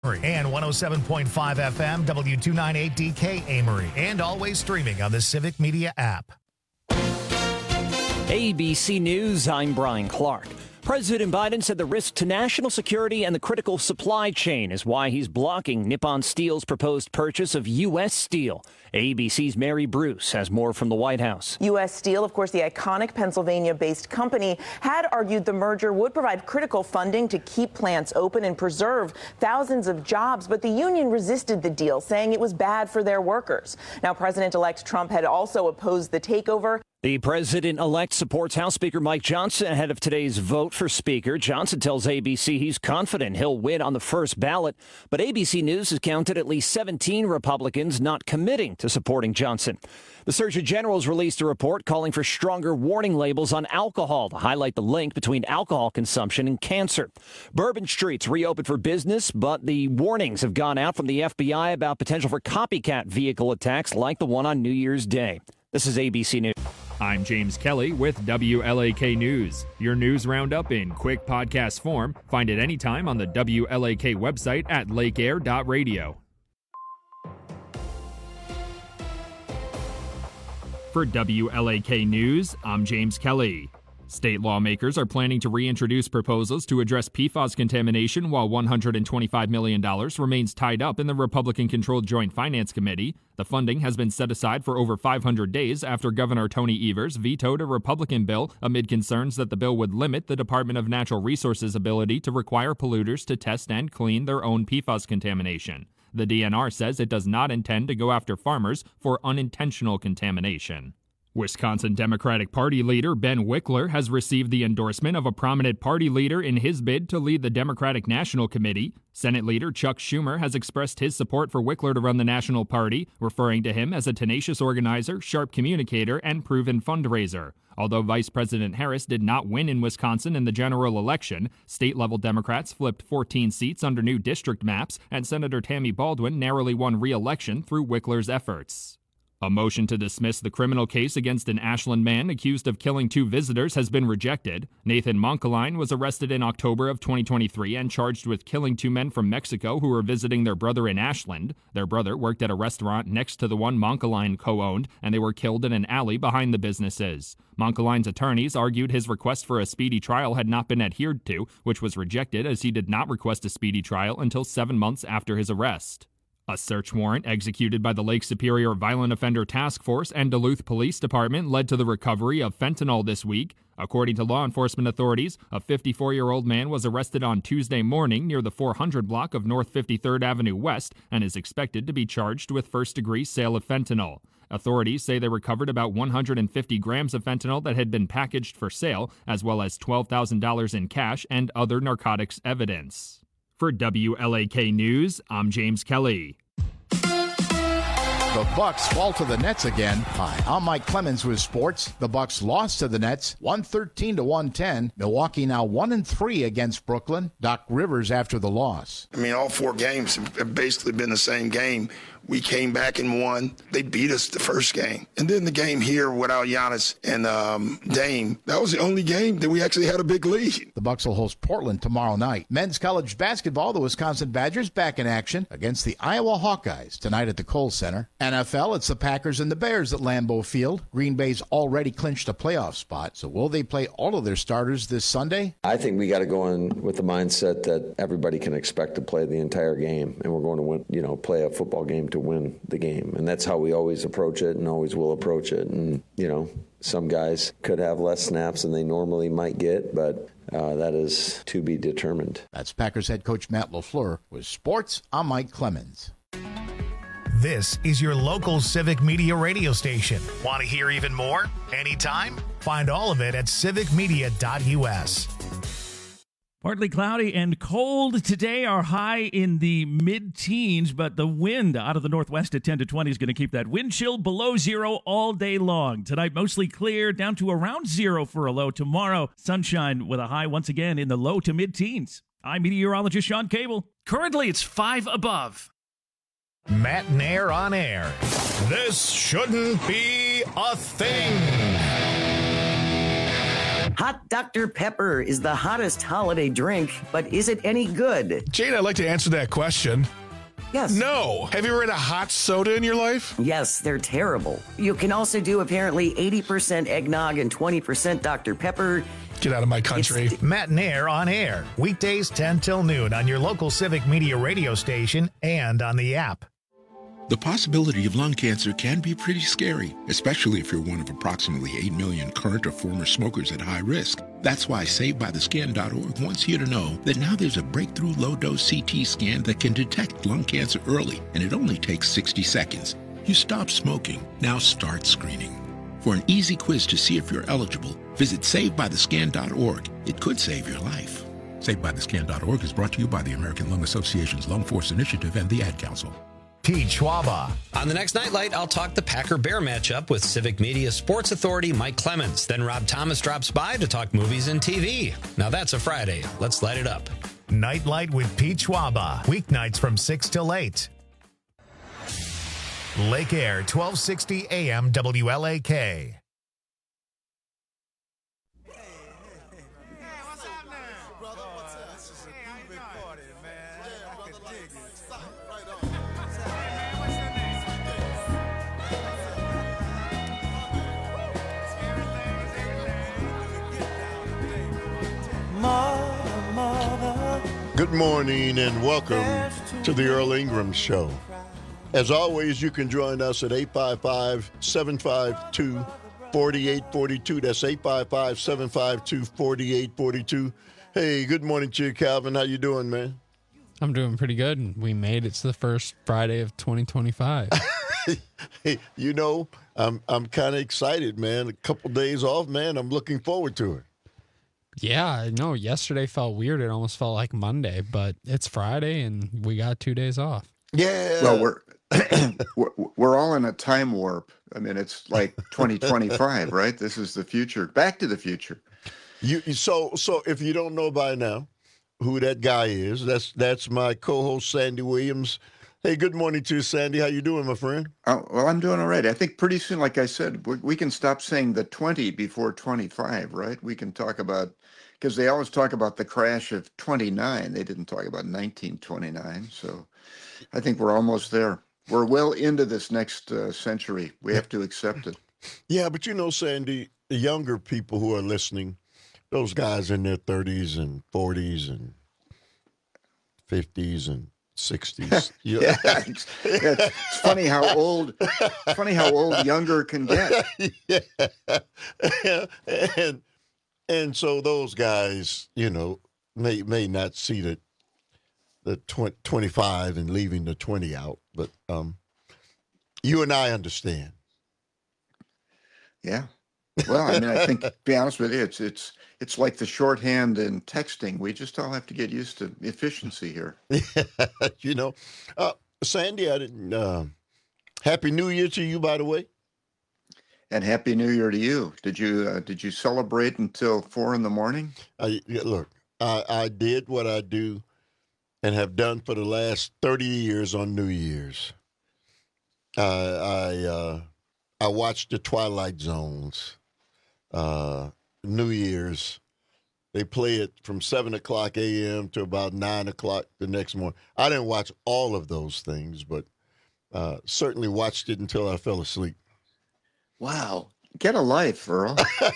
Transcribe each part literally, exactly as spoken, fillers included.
And one oh seven point five F M, W two ninety-eight D K Amory, and always streaming on the Civic Media app. A B C News, I'm Brian Clark. President Biden said the risk to national security and the critical supply chain is why he's blocking Nippon Steel's proposed purchase of U S Steel. A B C's Mary Bruce has more from the White House. U S Steel, of course, the iconic Pennsylvania-based company, had argued the merger would provide critical funding to keep plants open and preserve thousands of jobs. But the union resisted the deal, saying it was bad for their workers. Now, President-elect Trump had also opposed the takeover. The president-elect supports House Speaker Mike Johnson ahead of today's vote for Speaker. Johnson tells A B C he's confident he'll win on the first ballot, but A B C News has counted at least seventeen Republicans not committing to supporting Johnson. The Surgeon General's released a report calling for stronger warning labels on alcohol to highlight the link between alcohol consumption and cancer. Bourbon Street's reopened for business, but the warnings have gone out from the F B I about potential for copycat vehicle attacks like the one on New Year's Day. This is A B C News. I'm James Kelly with W L A K News. Your news roundup in quick podcast form. Find it anytime on the W L A K website at lake air dot radio. For W L A K News, I'm James Kelly. State lawmakers are planning to reintroduce proposals to address P FAS contamination while one hundred twenty-five million dollars remains tied up in the Republican-controlled Joint Finance Committee. The funding has been set aside for over five hundred days after Governor Tony Evers vetoed a Republican bill amid concerns that the bill would limit the Department of Natural Resources' ability to require polluters to test and clean their own P FAS contamination. The D N R says it does not intend to go after farmers for unintentional contamination. Wisconsin Democratic Party leader Ben Wickler has received the endorsement of a prominent party leader in his bid to lead the Democratic National Committee. Senate leader Chuck Schumer has expressed his support for Wickler to run the National Party, referring to him as a tenacious organizer, sharp communicator, and proven fundraiser. Although Vice President Harris did not win in Wisconsin in the general election, state-level Democrats flipped fourteen seats under new district maps, and Senator Tammy Baldwin narrowly won re-election through Wickler's efforts. A motion to dismiss the criminal case against an Ashland man accused of killing two visitors has been rejected. Nathan Monkeline was arrested in October of twenty twenty-three and charged with killing two men from Mexico who were visiting their brother in Ashland. Their brother worked at a restaurant next to the one Monkeline co-owned, and they were killed in an alley behind the businesses. Monkeline's attorneys argued his request for a speedy trial had not been adhered to, which was rejected as he did not request a speedy trial until seven months after his arrest. A search warrant executed by the Lake Superior Violent Offender Task Force and Duluth Police Department led to the recovery of fentanyl this week. According to law enforcement authorities, a fifty-four-year-old man was arrested on Tuesday morning near the four hundred block of North fifty-third Avenue West and is expected to be charged with first-degree sale of fentanyl. Authorities say they recovered about one hundred fifty grams of fentanyl that had been packaged for sale, as well as twelve thousand dollars in cash and other narcotics evidence. For W L A K News, I'm James Kelly. The Bucks fall to the Nets again. Hi, I'm Mike Clemens with sports. The Bucks lost to the Nets one thirteen to one ten. Milwaukee now one and three against Brooklyn. Doc Rivers after the loss. I mean, all four games have basically been the same game. We came back and won. They beat us the first game. And then the game here without Giannis and um, Dame, that was the only game that we actually had a big lead. The Bucks will host Portland tomorrow night. Men's college basketball, the Wisconsin Badgers back in action against the Iowa Hawkeyes tonight at the Kohl Center. N F L, it's the Packers and the Bears at Lambeau Field. Green Bay's already clinched a playoff spot, so will they play all of their starters this Sunday? I think we got to go in with the mindset that everybody can expect to play the entire game, and we're going to win, you know, play a football game to win the game. And that's how we always approach it and always will approach it. And, you know, some guys could have less snaps than they normally might get, but uh, that is to be determined. That's Packers head coach Matt LaFleur. With sports, I'm Mike Clemens. This is your local Civic Media radio station. Want to hear even more? Anytime? Find all of it at civic media dot u s. Partly cloudy and cold today. Our high in the mid-teens, but the wind out of the northwest at ten to twenty is going to keep that wind chill below zero all day long. Tonight, mostly clear, down to around zero for a low. Tomorrow, sunshine with a high once again in the low to mid-teens. I'm meteorologist Sean Cable. Currently, it's five above. Matt Nair on air. This shouldn't be a thing. Hot Doctor Pepper is the hottest holiday drink, but is it any good? Jane, I'd like to answer that question. Yes. No. Have you ever had a hot soda in your life? Yes, they're terrible. You can also do apparently eighty percent eggnog and twenty percent Doctor Pepper. Get out of my country. It's Matt and Air on air. Weekdays ten till noon on your local Civic Media radio station and on the app. The possibility of lung cancer can be pretty scary, especially if you're one of approximately eight million current or former smokers at high risk. That's why Saved By The Scan dot org wants you to know that now there's a breakthrough low-dose C T scan that can detect lung cancer early, and it only takes sixty seconds. You stop smoking, now start screening. For an easy quiz to see if you're eligible, visit Saved By The Scan dot org. It could save your life. Saved By The Scan dot org is brought to you by the American Lung Association's Lung Force Initiative and the Ad Council. Pete Schwaba. On the next Nightlight, I'll talk the Packer-Bear matchup with Civic Media sports authority Mike Clemens. Then Rob Thomas drops by to talk movies and T V. Now that's a Friday. Let's light it up. Nightlight with Pete Schwaba. Weeknights from six till eight. Lake Air, twelve sixty A M W L A K. Good morning and welcome to the Earl Ingram Show. As always, you can join us at eight five five, seven five two, four eight four two. That's eight five five, seven five two, four eight four two. Hey, good morning to you, Calvin. How you doing, man? I'm doing pretty good. We made it to the first Friday of twenty twenty-five. Hey, you know, I'm I'm kind of excited, man. A couple days off, man. I'm looking forward to it. Yeah, I know. Yesterday felt weird. It almost felt like Monday, but it's Friday and we got two days off. Yeah. Well, we're we're, we're all in a time warp. I mean, it's like twenty twenty-five, right? This is the future. Back to the future. You so so if you don't know by now who that guy is, that's that's my co-host Sandy Williams. Hey, good morning to you, Sandy. How you doing, my friend? Oh, well, I'm doing all right. I think pretty soon, like I said, we, we can stop saying the twenty before twenty-five, right? We can talk about, because they always talk about the crash of twenty-nine. They didn't talk about nineteen twenty-nine. So I think we're almost there. We're well into this next uh, century. We have to accept it. Yeah, but you know, Sandy, the younger people who are listening, those guys in their thirties and forties and fifties and sixties. Yeah, it's, it's funny how old. It's funny how old younger can get. Yeah, and and so those guys, you know, may may not see the the twenty, twenty-five and leaving the twenty out, but um, you and I understand. Yeah. Well, I mean, I think, to be honest with you, it's it's it's like the shorthand in texting. We just all have to get used to efficiency here. You know, uh, Sandy, I didn't. Uh, Happy New Year to you, by the way. And Happy New Year to you. Did you uh, did you celebrate until four in the morning? I, look, I, I did what I do and have done for the last thirty years on New Year's. Uh, I uh, I watched the Twilight Zones. Uh, New Year's, they play it from seven o'clock a.m. to about nine o'clock the next morning. I didn't watch all of those things, but uh, certainly watched it until I fell asleep. Wow. Get a life, Earl.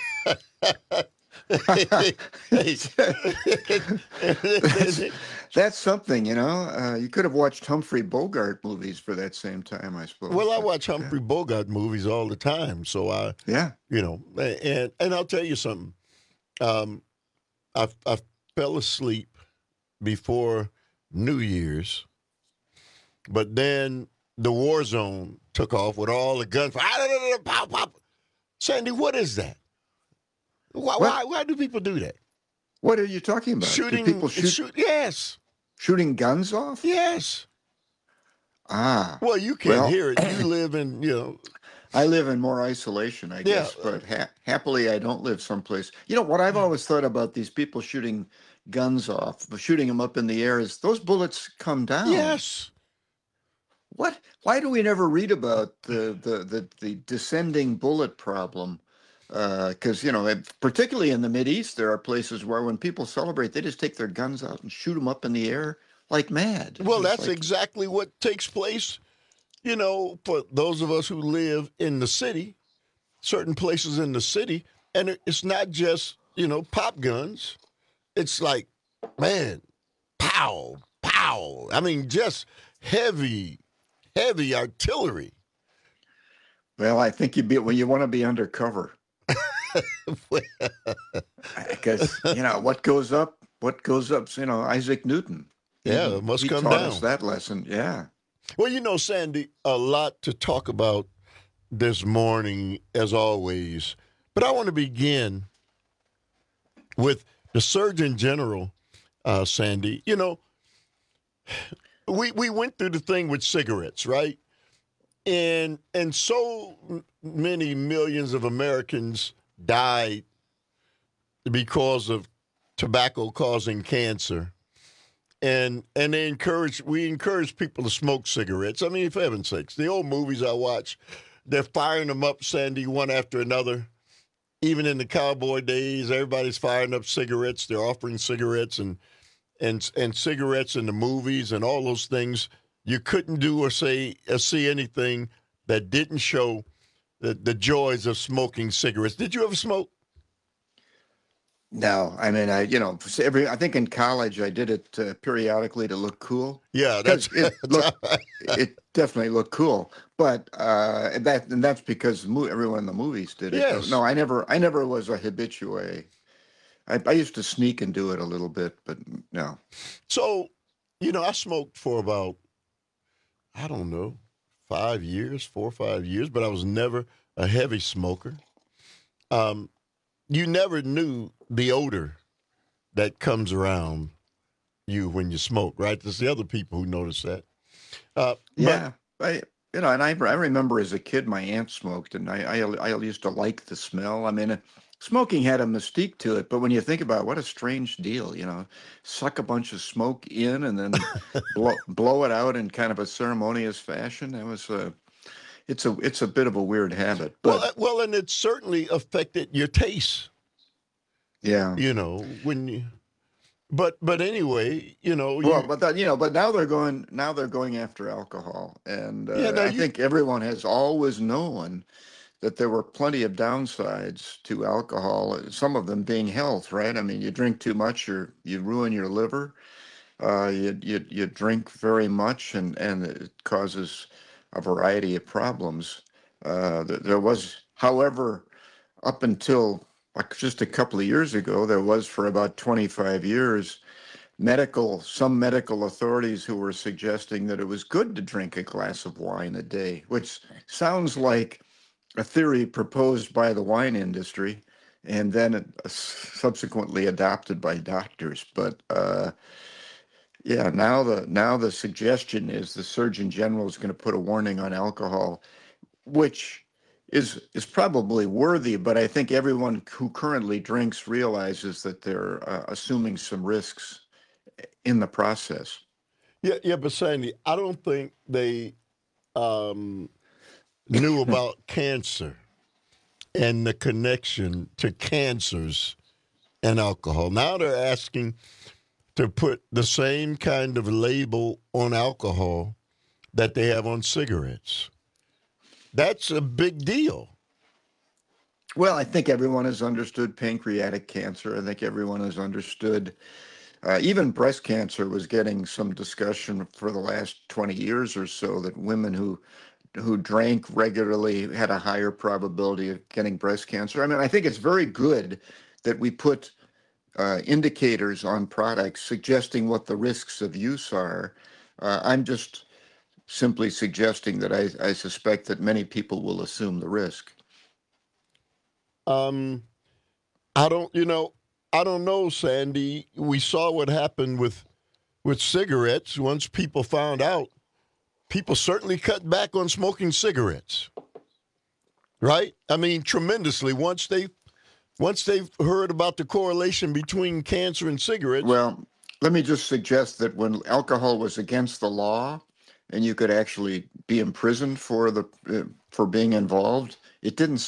That's something, you know. Uh, you could have watched Humphrey Bogart movies for that same time, I suppose. Well, I watch Humphrey yeah. Bogart movies all the time, so I, yeah, you know, and and I'll tell you something. Um, I I fell asleep before New Year's, but then the war zone took off with all the guns. Pop, pop. Sandy, what is that? Why, why why do people do that? What are you talking about? Shooting do people shoot, shoot? Yes. Shooting guns off? Yes. Ah. Well, you can't well, hear it. You live in, you know. I live in more isolation, I guess, yeah. but ha- happily I don't live someplace. You know, what I've always thought about these people shooting guns off, shooting them up in the air, is those bullets come down. Yes. What? Why do we never read about the, the, the, the descending bullet problem Because, uh, you know, particularly in the Mideast, there are places where when people celebrate, they just take their guns out and shoot them up in the air like mad. Well, It's that's like, exactly what takes place, you know, for those of us who live in the city, certain places in the city. And it- it's not just, you know, pop guns. It's like, man, pow, pow. I mean, just heavy, heavy artillery. well, I think you be when you want to be undercover. Because, you know, what goes up, what goes up, you know, Isaac Newton. Yeah, He- it must he come taught down. us that lesson. Yeah. Well, you know, Sandy, a lot to talk about this morning, as always. But I want to begin with the Surgeon General, uh, Sandy. You know, we we went through the thing with cigarettes, right? And and so m- many millions of Americans died because of tobacco causing cancer. And and they encourage we encourage people to smoke cigarettes. I mean, for heaven's sakes, the old movies I watch, they're firing them up, Sandy, one after another. Even in the cowboy days, everybody's firing up cigarettes. They're offering cigarettes and and and cigarettes in the movies and all those things. You couldn't do or say or see anything that didn't show the, the joys of smoking cigarettes. Did you ever smoke? No, I mean, I you know, every I think in college I did it uh, periodically to look cool. Yeah, 'Cause that's it looked, it definitely looked cool. But uh, and that and that's because the mo- everyone in the movies did it. Yes. No, I never, I never was a habitué. I, I used to sneak and do it a little bit, but no. So, you know, I smoked for about, I don't know, five years, four or five years, but I was never a heavy smoker. Um, you never knew the odor that comes around you when you smoke, right? There's the other people who notice that. Uh, Yeah, I you know, and I I remember as a kid my aunt smoked, and I I, I used to like the smell. I mean, uh, smoking had a mystique to it, but when you think about it, what a strange deal, you know, suck a bunch of smoke in and then blow blow it out in kind of a ceremonious fashion. That was a it's a it's a bit of a weird habit, but well, uh, well, and it certainly affected your taste, yeah. you know, when you, but, but anyway, you know, Well, you, but that, you know, but now they're going now they're going after alcohol, and uh, Yeah, now I you- think everyone has always known that there were plenty of downsides to alcohol. Some of them being health, right? I mean, you drink too much, you you ruin your liver. Uh, you you you drink very much, and and it causes a variety of problems. Uh, there, there was, however, up until like just a couple of years ago, there was for about twenty-five years medical, some medical authorities who were suggesting that it was good to drink a glass of wine a day, which sounds like a theory proposed by the wine industry and then uh, subsequently adopted by doctors. But uh, yeah, now the now the suggestion is the Surgeon General is going to put a warning on alcohol, which is is probably worthy, but I think everyone who currently drinks realizes that they're uh, assuming some risks in the process. yeah, yeah, but Sandy, I don't think they um, knew about cancer and the connection to cancers and alcohol. Now they're asking to put the same kind of label on alcohol that they have on cigarettes. That's a big deal. Well, I think everyone has understood pancreatic cancer. I think everyone has understood uh, even breast cancer was getting some discussion for the last twenty years or so, that women who who drank regularly had a higher probability of getting breast cancer. I mean, I think it's very good that we put uh, indicators on products suggesting what the risks of use are. Uh, I'm just simply suggesting that I, I suspect that many people will assume the risk. Um, I don't, you know, I don't know, Sandy. We saw what happened with with cigarettes. Once people found out, people certainly cut back on smoking cigarettes. Right? I mean, tremendously. Once they once they've heard about the correlation between cancer and cigarettes. Well, let me just suggest that when alcohol was against the law and you could actually be imprisoned for the uh, for being involved, it didn't stop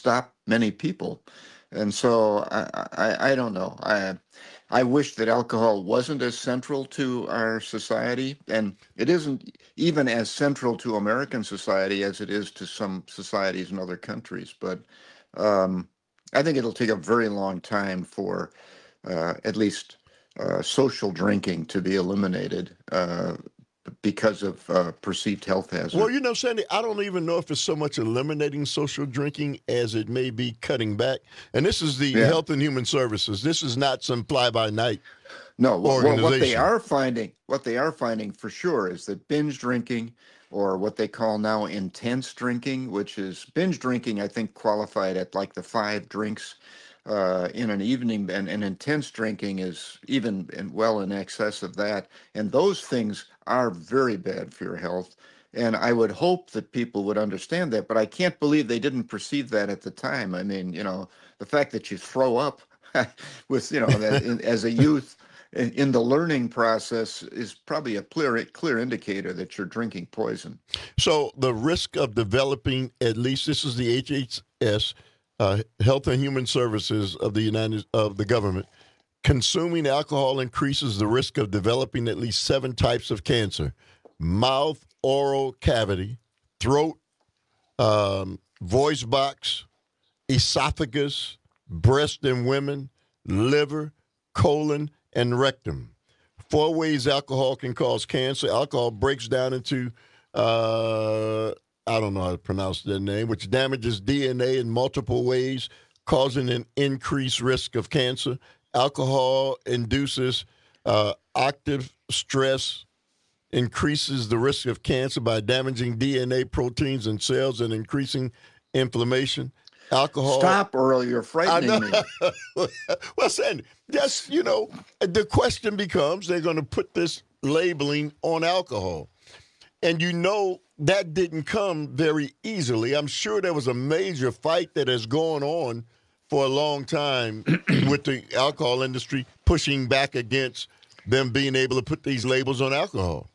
many people. And so I, I, I don't know. I I wish that alcohol wasn't as central to our society, and it isn't even as central to American society as it is to some societies in other countries. But um, I think it'll take a very long time for uh, at least uh, social drinking to be eliminated uh, because of uh, perceived health hazards. Well, you know, Sandy, I don't even know if it's so much eliminating social drinking as it may be cutting back. And this is the Yeah. Health and Human Services. This is not some fly-by-night No, well, organization. what they are finding, what they are finding for sure is that binge drinking, or what they call now intense drinking, which is binge drinking, I think qualified at like the five drinks uh, in an evening, and, and intense drinking is even in, well in excess of that. And those things are very bad for your health. And I would hope that people would understand that, but I can't believe they didn't perceive that at the time. I mean, you know, the fact that you throw up with, you know, that in, as a youth in, in the learning process is probably a clear, clear indicator that you're drinking poison. So the risk of developing, at least this is the H H S, uh, Health and Human Services of the United of the government, consuming alcohol increases the risk of developing at least seven types of cancer: mouth, oral cavity, throat, um, voice box, esophagus, breast in women, liver, colon, and rectum. Four ways alcohol can cause cancer. Alcohol breaks down into, uh, I don't know how to pronounce that name, which damages D N A in multiple ways, causing an increased risk of cancer. Alcohol induces uh, oxidative stress, increases the risk of cancer by damaging D N A proteins in cells and increasing inflammation. Alcohol. Stop, Earl, you're frightening me. Well, Sandy, that's, you know, the question becomes, they're going to put this labeling on alcohol. And you know that didn't come very easily. I'm sure there was a major fight that has gone on for a long time with the alcohol industry pushing back against them being able to put these labels on alcohol.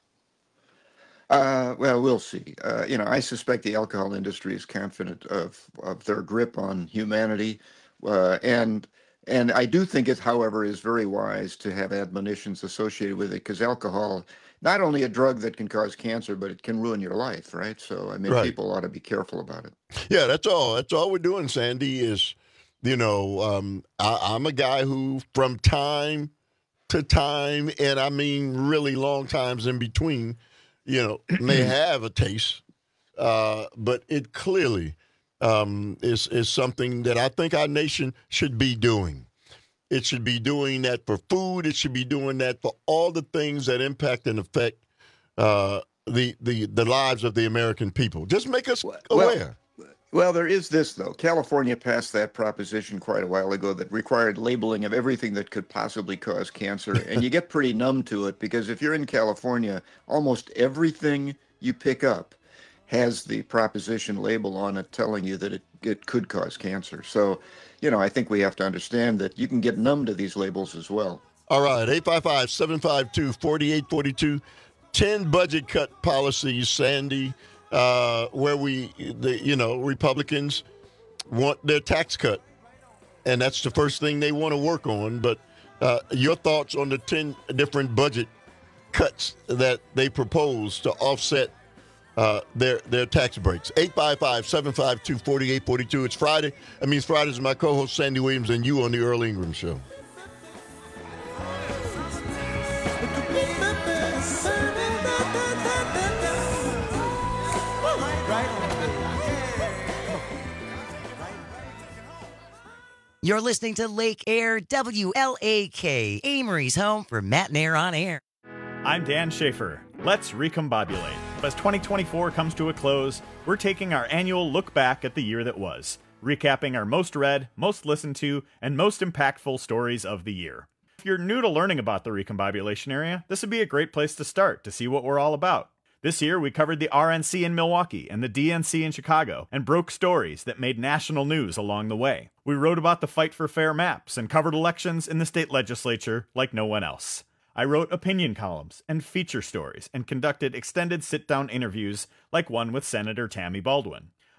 Uh, well, we'll see. Uh, you know, I suspect the alcohol industry is confident of, of their grip on humanity. Uh, and and I do think it, however, is very wise to have admonitions associated with it, because alcohol, not only a drug that can cause cancer, but it can ruin your life, right? So, I mean, Right. people ought to be careful about it. Yeah, that's all. That's all we're doing, Sandy, is, you know, um, I, I'm a guy who from time to time, and I mean really long times in between, you know, may have a taste, uh, but it clearly um, is, is something that I think our nation should be doing. It should be doing that for food. It should be doing that for all the things that impact and affect uh, the, the, the lives of the American people. Just make us aware. Well, well, there is this, though. California passed that proposition quite a while ago that required labeling of everything that could possibly cause cancer. And you get pretty numb to it, because if you're in California, almost everything you pick up has the proposition label on it telling you that it, it could cause cancer. So, you know, I think we have to understand that you can get numb to these labels as well. All right, eight five five, seven five two, four eight four two. ten budget cut policies, Sandy, uh, where we, the, you know, Republicans want their tax cut. And that's the first thing they want to work on. But uh, your thoughts on the ten different budget cuts that they propose to offset uh, their their tax breaks. eight five five, seven five two, four eight four two. It's Friday. I mean, Friday's my co-host, Sandy Williams, and you on the Earl Ingram Show. You're listening to Lake Air, W L A K, Amory's home for Matt and Air on Air. I'm Dan Schaefer. Let's recombobulate. As twenty twenty-four comes to a close, we're taking our annual look back at the year that was, recapping our most read, most listened to, and most impactful stories of the year. If you're new to learning about the recombobulation area, this would be a great place to start to see what we're all about. This year, we covered the R N C in Milwaukee and the D N C in Chicago, and broke stories that made national news along the way. We wrote about the fight for fair maps and covered elections in the state legislature like no one else. I wrote opinion columns and feature stories and conducted extended sit-down interviews like one with Senator Tammy Baldwin.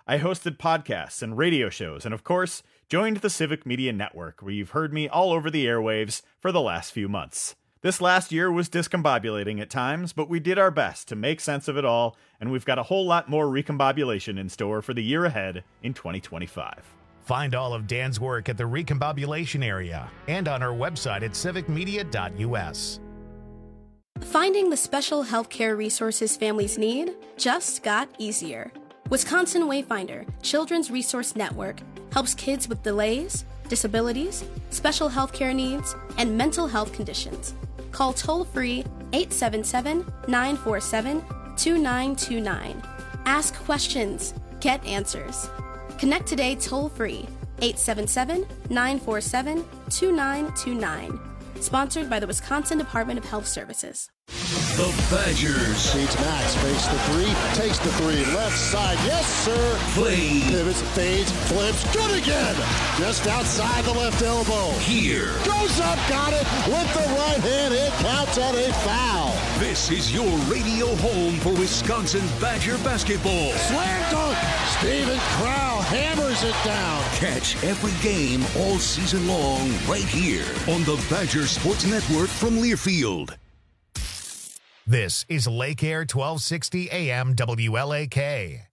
I hosted podcasts and radio shows, and of course, joined the Civic Media Network, where you've heard me all over the airwaves for the last few months. This last year was discombobulating at times, but we did our best to make sense of it all, and we've got a whole lot more recombobulation in store for the year ahead in twenty twenty-five. Find all of Dan's work at the recombobulation area and on our website at civic media dot u s. Finding the special healthcare resources families need just got easier. Wisconsin Wayfinder Children's Resource Network helps kids with delays, disabilities, special healthcare needs, and mental health conditions. Call toll-free eight seven seven, nine four seven, two nine two nine. Ask questions. Get answers. Connect today toll-free eight seven seven, nine four seven, two nine two nine. Sponsored by the Wisconsin Department of Health Services. The Badgers. Feeds Max, fakes the three, takes the three, left side, yes sir. Play. Pivots, fades, flips, good again. Just outside the left elbow. Here. Goes up, got it, with the right hand, it counts on a foul. This is your radio home for Wisconsin Badger basketball. Slam dunk, Steven Crowl hammers it down. Catch every game all season long right here on the Badger Sports Network from Learfield. This is Lake Air twelve sixty A M W L A K.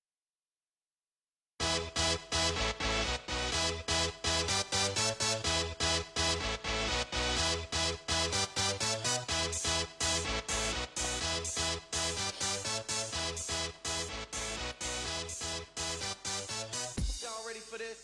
Y'all ready for this?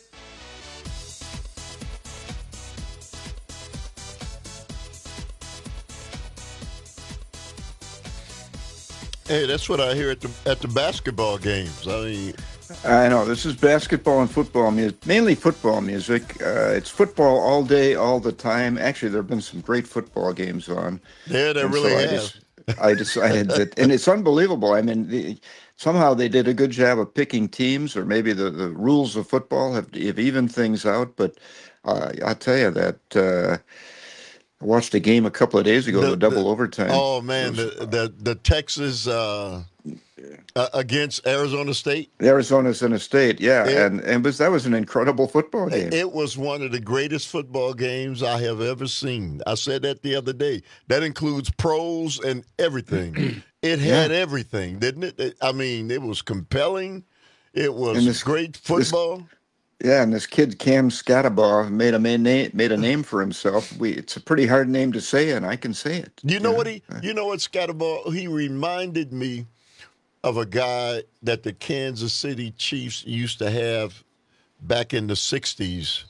Hey, that's what I hear at the at the basketball games. I mean, I know this is basketball and football music, mainly football music. Uh, it's football all day, all the time. Actually, there have been some great football games on. Yeah, there And really so I have. just- I decided that, and it's unbelievable. I mean, the, somehow they did a good job of picking teams, or maybe the, the rules of football have, have evened things out. But uh, I'll tell you that uh, I watched a game a couple of days ago, the, The- double the- overtime. Oh man, the the, the Texas uh, uh, against Arizona State. Arizona's in a state, yeah, Yeah. and and was that was an incredible football game. It was one of the greatest football games I have ever seen. I said that the other day. That includes pros and everything. It had Yeah. everything, didn't it? It- I mean, it was compelling. It was And this- great football. Yeah, and this kid Cam Scatabaugh made a ma- name made a name for himself. We it's a pretty hard name to say, and I can say it. You know what he? You know what Scatterball? He reminded me of a guy that the Kansas City Chiefs used to have back in the sixties.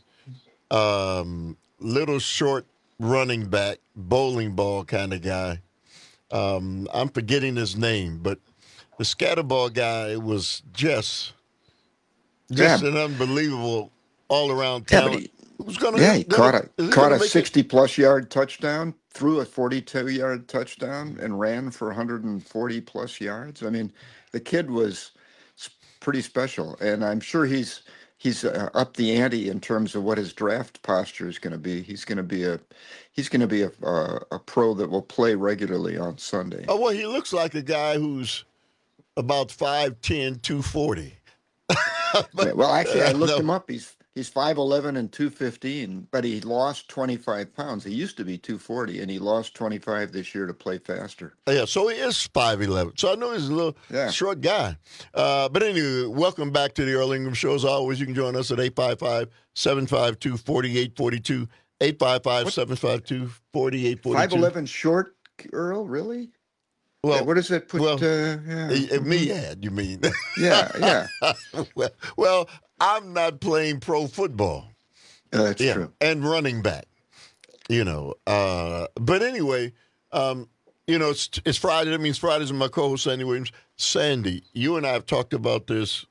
Um, little short running back, bowling ball kind of guy. Um, I'm forgetting his name, but the Scatterball guy was just just Yeah. an unbelievable all around Yeah, but talent. he- Who's gonna, Yeah, he gonna- caught is a he caught gonna a make it? sixty plus yard touchdown, threw a forty-two yard touchdown, and ran for one hundred forty plus yards. I mean, the kid was s- pretty special, and I'm sure he's he's uh, up the ante in terms of what his draft posture is going to be. He's going to be a he's going to be a, a a pro that will play regularly on Sunday. Oh, well, he looks like a guy who's about five ten, two forty. Yeah, well, actually, I looked No. him up. He's he's five eleven and two fifteen, but he lost twenty-five pounds. He used to be two forty, and he lost twenty-five this year to play faster. Yeah, so he is five eleven. So I know he's a little Yeah. short guy. Uh, but anyway, welcome back to the Earl Ingram Show. As always, you can join us at eight five five, seven five two, four eight four two, eight five five, seven five two, four eight four two. Five eleven short, Earl? Really? Well, Yeah, what does that put? well, uh, yeah. Eh, eh, Me at, you mean? Yeah, yeah. well, well, I'm not playing pro football. Uh, that's Yeah, true. and running back. You know, uh, but anyway, um, you know, it's it's Friday. That means Fridays with my co-host Sandy Williams. Sandy, you and I have talked about this.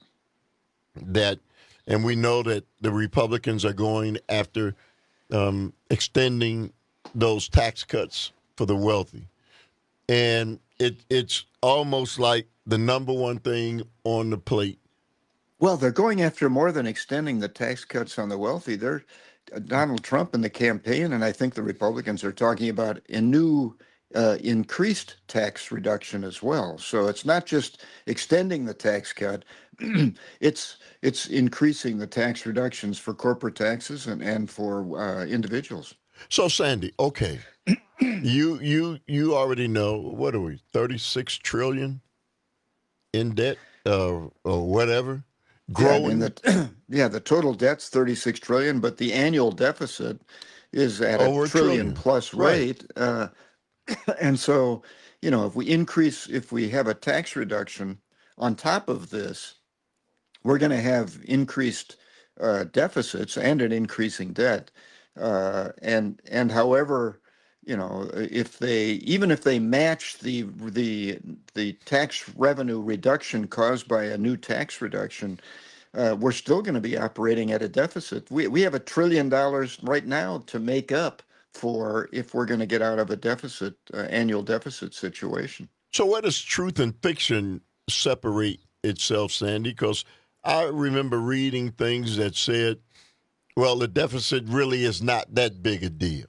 That, and we know that the Republicans are going after um, extending those tax cuts for the wealthy, and it it's almost like the number one thing on the plate. Well, they're going after more than extending the tax cuts on the wealthy. They're uh, Donald Trump in the campaign, and I think the Republicans are talking about a new uh, increased tax reduction as well. So it's not just extending the tax cut, it's it's increasing the tax reductions for corporate taxes and, and for uh, individuals. So, Sandy, okay, you you you already know, what are we, thirty-six trillion in debt uh, or whatever? Growing. Yeah, I mean the, yeah, the total debt's thirty-six trillion, but the annual deficit is at Over a trillion, trillion. plus rate. Right. Uh, and so, you know, if we increase, if we have a tax reduction on top of this, we're going to have increased uh, deficits and an increasing debt. Uh, and and however, you know, if they even if they match the the the tax revenue reduction caused by a new tax reduction, uh, we're still going to be operating at a deficit. We we have a trillion dollars right now to make up for if we're going to get out of a deficit uh, annual deficit situation. So where does truth and fiction separate itself, Sandy? Because I remember reading things that said, well, the deficit really is not that big a deal.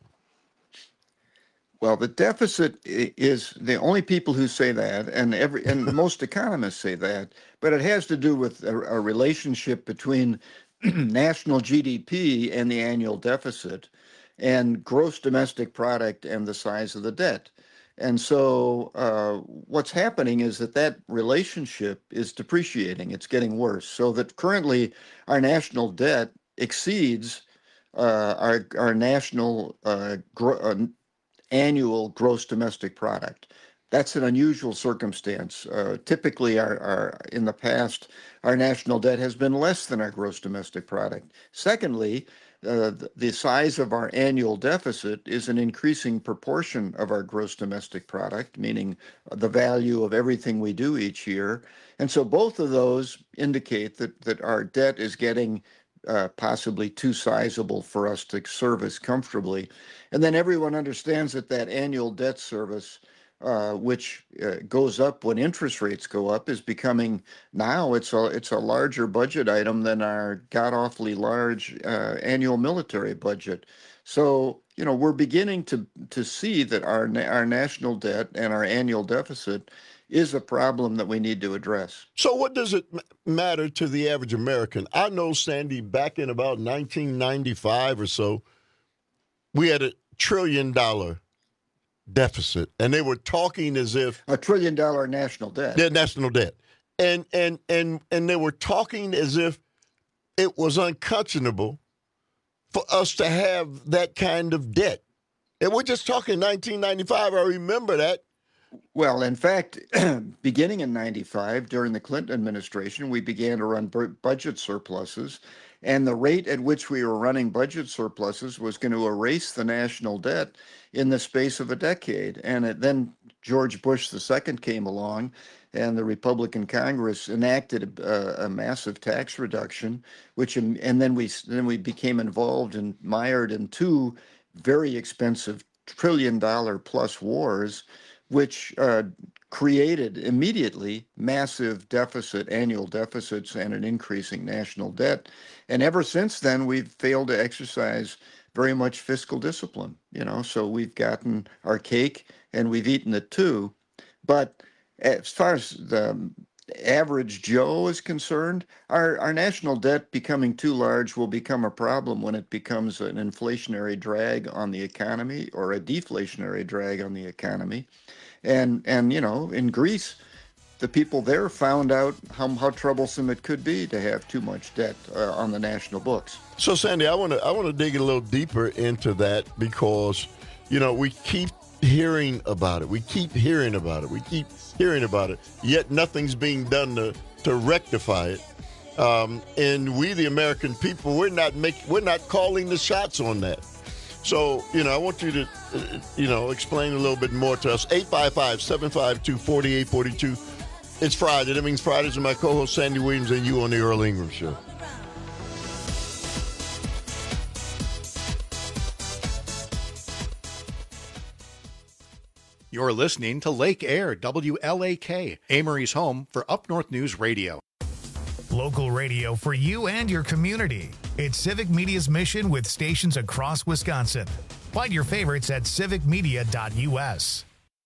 Well, the deficit is the only people who say that, and every and most economists say that, but it has to do with a, a relationship between national G D P and the annual deficit, and gross domestic product and the size of the debt. And so uh, what's happening is that that relationship is depreciating. It's getting worse. So that currently our national debt exceeds uh, our our national uh, gro- uh, annual gross domestic product. That's an unusual circumstance. Uh, typically, our, our in the past, our national debt has been less than our gross domestic product. Secondly, uh, the, the size of our annual deficit is an increasing proportion of our gross domestic product, meaning the value of everything we do each year. And so both of those indicate that that our debt is getting Uh, possibly too sizable for us to service comfortably. And then everyone understands that that annual debt service, uh, which uh, goes up when interest rates go up, is becoming now it's a it's a larger budget item than our god-awfully large uh, annual military budget. So, you know, we're beginning to to see that our our national debt and our annual deficit is a problem that we need to address. So what does it m- matter to the average American? I know, Sandy, back in about nineteen ninety-five or so, we had a trillion dollar deficit, and they were talking as if a trillion dollar national debt. Their national debt. And and and and they were talking as if it was unconscionable for us to have that kind of debt. And we're just talking nineteen ninety-five. I remember that. Well, in fact, beginning in ninety-five, during the Clinton administration, we began to run bu- budget surpluses. And the rate at which we were running budget surpluses was going to erase the national debt in the space of a decade. And it, then George Bush the second came along, and the Republican Congress enacted a, a massive tax reduction, which and then we then we became involved and mired in two very expensive trillion dollar plus wars, which uh, created immediately massive deficit, annual deficits, and an increasing national debt. And ever since then, we've failed to exercise very much fiscal discipline. You know, so we've gotten our cake and we've eaten it too. But as far as the average Joe is concerned, our, our national debt becoming too large will become a problem when it becomes an inflationary drag on the economy or a deflationary drag on the economy. And, and you know, in Greece, the people there found out how, how troublesome it could be to have too much debt uh, on the national books. So, Sandy, I want to I want to dig a little deeper into that because, you know, we keep hearing about it. We keep hearing about it. We keep hearing about it. Yet nothing's being done to, to rectify it. Um, and we, the American people, we're not make, we're not calling the shots on that. So, you know, I want you to, uh, you know, explain a little bit more to us. eight five five, seven five two, four eight four two. It's Friday. That means Fridays with my co-host Sandy Williams and you on the Earl Ingram Show. You're listening to Lake Air, W L A K, Amory's home for Up North News Radio. Local radio for you and your community. It's Civic Media's mission with stations across Wisconsin. Find your favorites at civic media dot U S.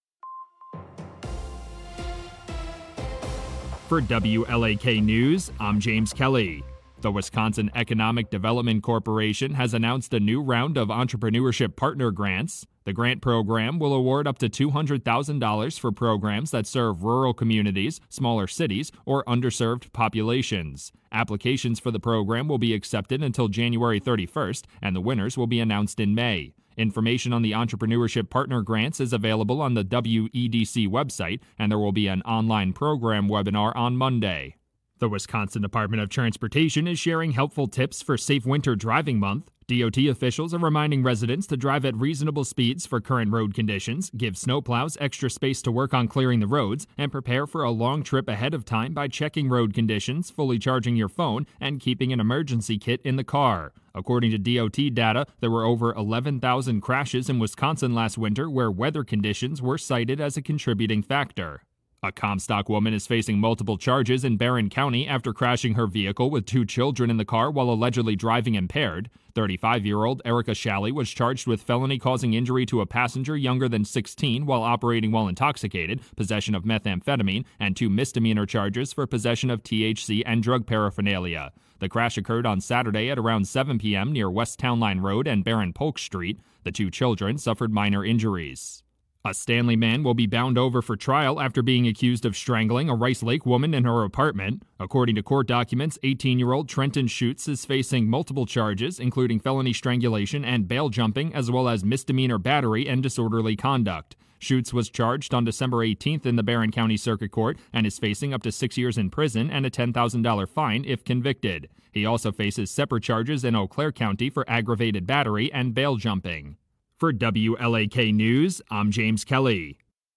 For W L A K News, I'm James Kelly. The Wisconsin Economic Development Corporation has announced a new round of entrepreneurship partner grants. The grant program will award up to two hundred thousand dollars for programs that serve rural communities, smaller cities, or underserved populations. Applications for the program will be accepted until January thirty-first, and the winners will be announced in May. Information on the Entrepreneurship Partner Grants is available on the W E D C website, and there will be an online program webinar on Monday. The Wisconsin Department of Transportation is sharing helpful tips for Safe Winter Driving Month. D O T officials are reminding residents to drive at reasonable speeds for current road conditions, give snowplows extra space to work on clearing the roads, and prepare for a long trip ahead of time by checking road conditions, fully charging your phone, and keeping an emergency kit in the car. According to D O T data, there were over eleven thousand crashes in Wisconsin last winter where weather conditions were cited as a contributing factor. A Comstock woman is facing multiple charges in Barron County after crashing her vehicle with two children in the car while allegedly driving impaired. thirty-five-year-old Erica Shalley was charged with felony causing injury to a passenger younger than sixteen while operating while intoxicated, possession of methamphetamine, and two misdemeanor charges for possession of T H C and drug paraphernalia. The crash occurred on Saturday at around seven p.m. near West Town Line Road and Barron Polk Street. The two children suffered minor injuries. A Stanley man will be bound over for trial after being accused of strangling a Rice Lake woman in her apartment. According to court documents, eighteen-year-old Trenton Schutz is facing multiple charges, including felony strangulation and bail jumping, as well as misdemeanor battery and disorderly conduct. Schutz was charged on December eighteenth in the Barron County Circuit Court and is facing up to six years in prison and a ten thousand dollars fine if convicted. He also faces separate charges in Eau Claire County for aggravated battery and bail jumping. For W L A K News, I'm James Kelly.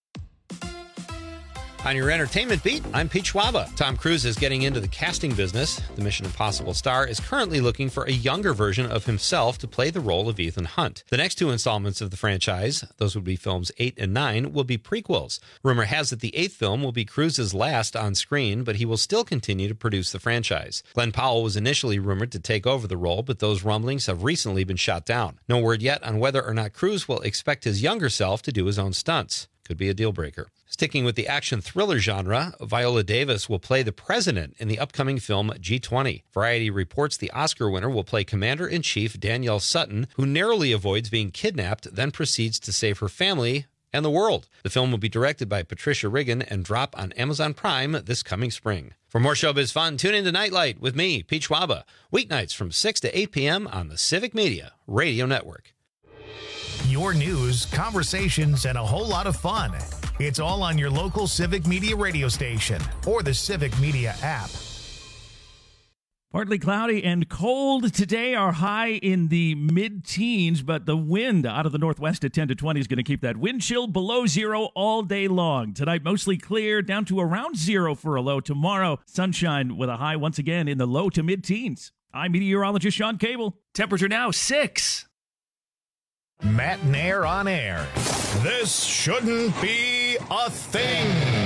On your entertainment beat, I'm Pete Schwaba. Tom Cruise is getting into the casting business. The Mission Impossible star is currently looking for a younger version of himself to play the role of Ethan Hunt. The next two installments of the franchise, those would be films eight and nine, will be prequels. Rumor has it the eighth film will be Cruise's last on screen, but he will still continue to produce the franchise. Glenn Powell was initially rumored to take over the role, but those rumblings have recently been shot down. No word yet on whether or not Cruise will expect his younger self to do his own stunts. Could be a deal breaker. Sticking with the action thriller genre, Viola Davis will play the president in the upcoming film G twenty. Variety reports the Oscar winner will play Commander-in-Chief Danielle Sutton, who narrowly avoids being kidnapped, then proceeds to save her family and the world. The film will be directed by Patricia Riggin and drop on Amazon Prime this coming spring. For more showbiz fun, tune in to Nightlight with me, Pete Schwaba, weeknights from six to eight p.m. on the Civic Media Radio Network. Your news, conversations, and a whole lot of fun. It's all on your local Civic Media radio station or the Civic Media app. Partly cloudy and cold today. Our high in the mid-teens, but the wind out of the northwest at ten to twenty is going to keep that wind chill below zero all day long. Tonight, mostly clear, down to around zero for a low. Tomorrow, sunshine with a high once again in the low to mid-teens. I'm meteorologist Sean Cable. Temperature now six. Matt Nair on air. This shouldn't be a thing.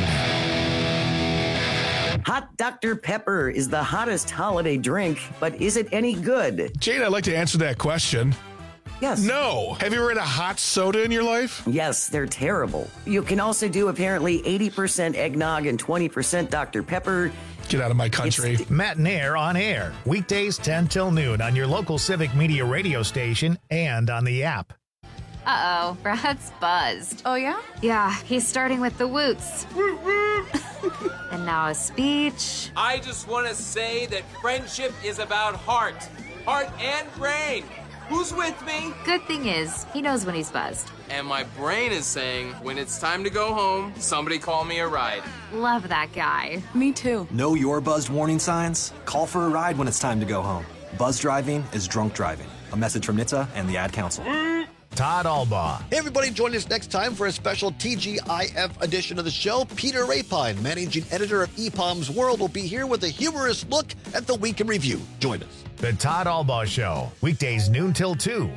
Hot Doctor Pepper is the hottest holiday drink, but is it any good? Jane, I'd like to answer that question. Yes. No. Have you ever had a hot soda in your life? Yes, they're terrible. You can also do apparently eighty percent eggnog and twenty percent Doctor Pepper. Get out of my country. It's Matt Nair on air. Weekdays ten till noon on your local Civic Media radio station and on the app. Uh-oh, Brad's buzzed. Oh, yeah? Yeah, he's starting with the woots. And now a speech. I just want to say that friendship is about heart. Heart and brain. Who's with me? Good thing is, he knows when he's buzzed. And my brain is saying, when it's time to go home, somebody call me a ride. Love that guy. Me too. Know your buzzed warning signs? Call for a ride when it's time to go home. Buzz driving is drunk driving. A message from N H T S A and the Ad Council. Todd Albaugh. Hey everybody, join us next time for a special T G I F edition of the show. Peter Rapine, managing editor of E P O M's World, will be here with a humorous look at the week in review. Join us. The Todd Albaugh Show, weekdays noon till two.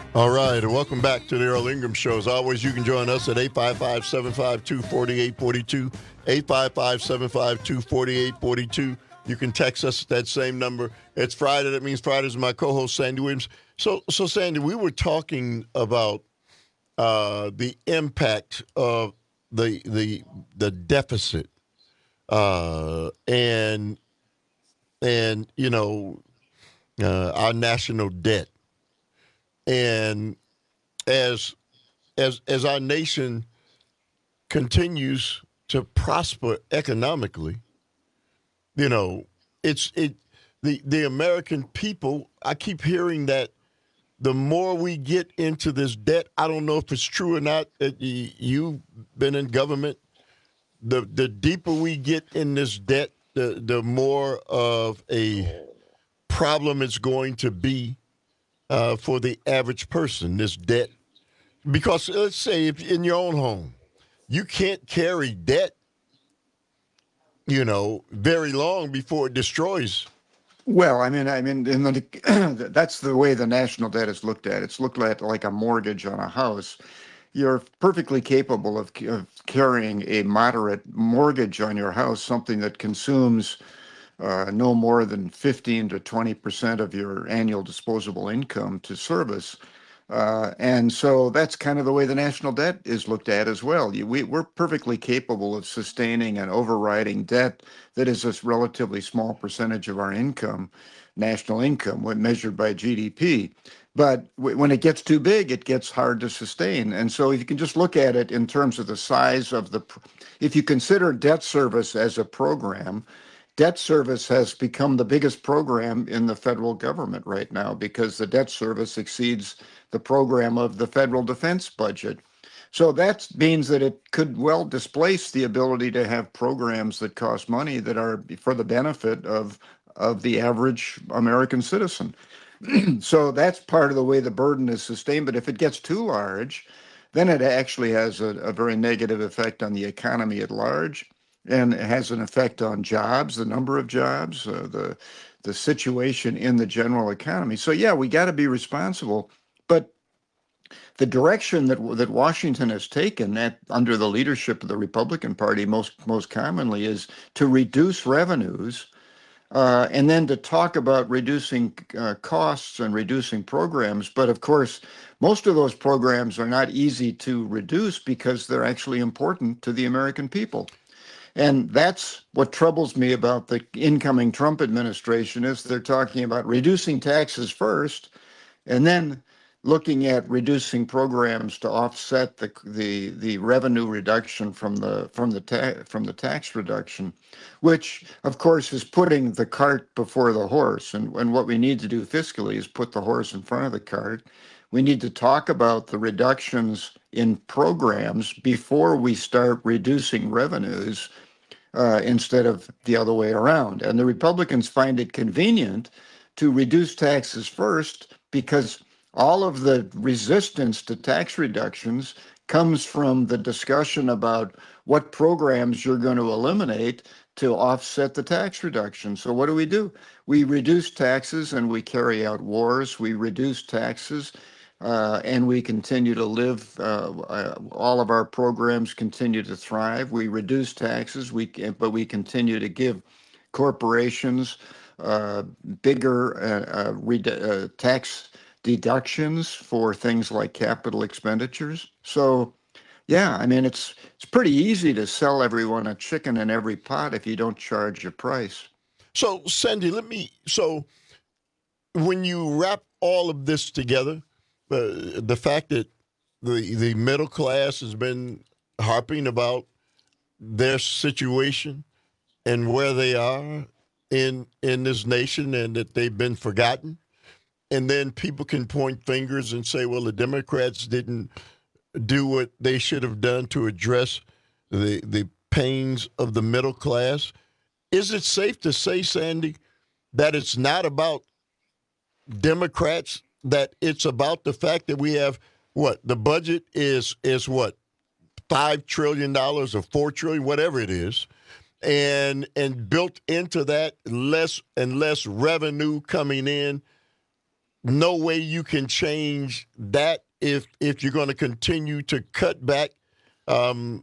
All right, and welcome back to the Earl Ingram Show. As always, you can join us at eight five five, seven five two, four eight four two, eight five five, seven five two, four eight four two. You can text us at that same number. It's Friday. That means Friday's my co-host, Sandy Williams. So, so Sandy, we were talking about uh, the impact of the the the deficit uh, and and you know uh, our national debt. And as as as our nation continues to prosper economically, you know, it's it the the American people. I keep hearing that the more we get into this debt, I don't know if it's true or not. That you, you've been in government. The the deeper we get in this debt, the the more of a problem it's going to be. Uh, for the average person, this debt. Because let's say if in your own home, you can't carry debt, you know, very long before it destroys. Well, I mean, I mean, in the, that's the way the national debt is looked at. It's looked at like a mortgage on a house. You're perfectly capable of, of carrying a moderate mortgage on your house, something that consumes Uh, no more than fifteen to twenty percent of your annual disposable income to service. Uh, and so that's kind of the way the national debt is looked at as well. You, we, we're perfectly capable of sustaining and overriding debt that is a relatively small percentage of our income, national income, when measured by G D P. But w- when it gets too big, it gets hard to sustain. And so if you can just look at it in terms of the size of the, pr- if you consider debt service as a program, debt service has become the biggest program in the federal government right now because the debt service exceeds the program of the federal defense budget. So that means that it could well displace the ability to have programs that cost money that are for the benefit of, of the average American citizen. So that's part of the way the burden is sustained. But if it gets too large, then it actually has a, a very negative effect on the economy at large. And it has an effect on jobs, the number of jobs, uh, the the situation in the general economy. So yeah, we got to be responsible. But the direction that that Washington has taken, that under the leadership of the Republican Party, most most commonly, is to reduce revenues, uh, and then to talk about reducing uh, costs and reducing programs. But of course, most of those programs are not easy to reduce because they're actually important to the American people. And that's what troubles me about the incoming Trump administration is they're talking about reducing taxes first and then looking at reducing programs to offset the the, the revenue reduction from the from the ta- from the tax reduction, which of course is putting the cart before the horse. And, and what we need to do fiscally is put the horse in front of the cart. We need to talk about the reductions in programs before we start reducing revenues uh, instead of the other way around. And the Republicans find it convenient to reduce taxes first because all of the resistance to tax reductions comes from the discussion about what programs you're going to eliminate to offset the tax reduction. So what do we do? We reduce taxes and we carry out wars. We reduce taxes uh, and we continue to live. Uh, uh, all of our programs continue to thrive. We reduce taxes, we but we continue to give corporations uh, bigger uh, uh, re- uh, tax deductions for things like capital expenditures. So, yeah, I mean, it's it's pretty easy to sell everyone a chicken in every pot if you don't charge a price. So, Sandy, let me, so when you wrap all of this together, uh, the fact that the the middle class has been harping about their situation and where they are in in this nation and that they've been forgotten, and then people can point fingers and say, well, the Democrats didn't do what they should have done to address the the pains of the middle class. Is it safe to say, Sandy, that it's not about Democrats, that it's about the fact that we have, what, the budget is, is what, five trillion dollars or four trillion dollars, whatever it is, and and built into that less and less revenue coming in, no way you can change that if if you're going to continue to cut back um,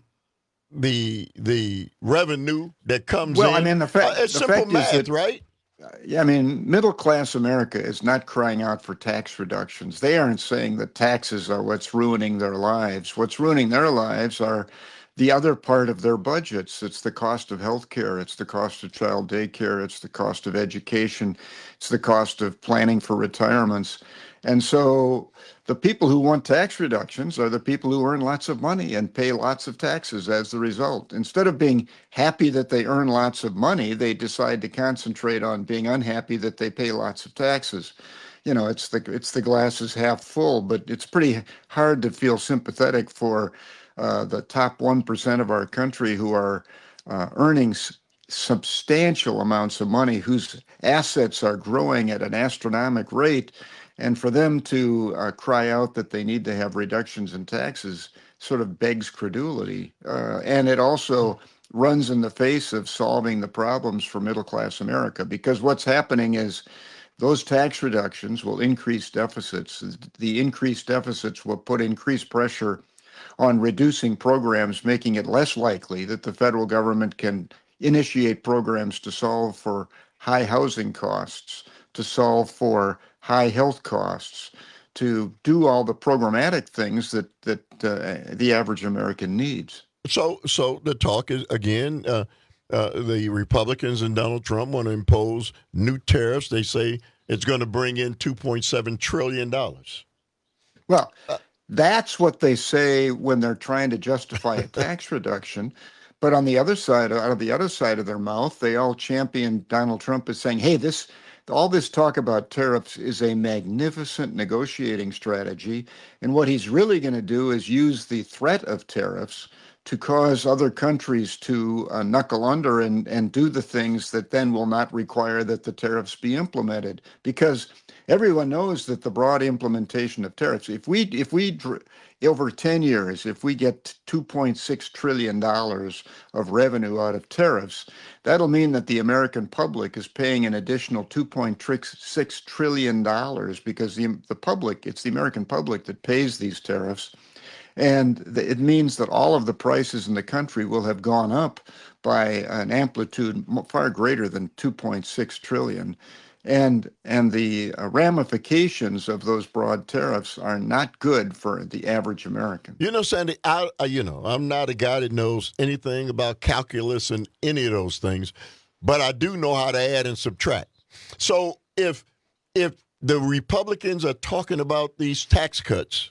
the the revenue that comes well, in. I mean, the fact, uh, it's the simple fact math, is that, right? Yeah, I mean, middle-class America is not crying out for tax reductions. They aren't saying that taxes are what's ruining their lives. What's ruining their lives are the other part of their budgets. It's the cost of health care. It's the cost of child daycare. It's the cost of education. It's the cost of planning for retirements. And so the people who want tax reductions are the people who earn lots of money and pay lots of taxes as the result. Instead of being happy that they earn lots of money, they decide to concentrate on being unhappy that they pay lots of taxes. You know, it's the it's the glass is half full, but it's pretty hard to feel sympathetic for uh, the top one percent of our country who are uh, earning s- substantial amounts of money, whose assets are growing at an astronomical rate. And for them to uh, cry out that they need to have reductions in taxes sort of begs credulity. Uh, and it also runs in the face of solving the problems for middle-class America, because what's happening is those tax reductions will increase deficits. The increased deficits will put increased pressure on reducing programs, making it less likely that the federal government can initiate programs to solve for high housing costs, to solve for high health costs, to do all the programmatic things that that uh, the average American needs. So, so the talk is again. Uh, uh, the Republicans and Donald Trump want to impose new tariffs. They say it's going to bring in two point seven trillion dollars. Well, that's what they say when they're trying to justify a tax reduction. But on the other side, out of the other side of their mouth, they all champion Donald Trump as saying, "Hey, this." All this talk about tariffs is a magnificent negotiating strategy. And what he's really going to do is use the threat of tariffs to cause other countries to uh, knuckle under and, and do the things that then will not require that the tariffs be implemented. Because everyone knows that the broad implementation of tariffs, if we, if we over ten years, if we get two point six trillion dollars of revenue out of tariffs, that'll mean that the American public is paying an additional two point six trillion dollars because the, the public, it's the American public that pays these tariffs. And the, it means that all of the prices in the country will have gone up by an amplitude far greater than two point six trillion dollars. And and the uh, ramifications of those broad tariffs are not good for the average American. You know, Sandy, I, I you know, I'm not a guy that knows anything about calculus and any of those things, but I do know how to add and subtract. So if if the Republicans are talking about these tax cuts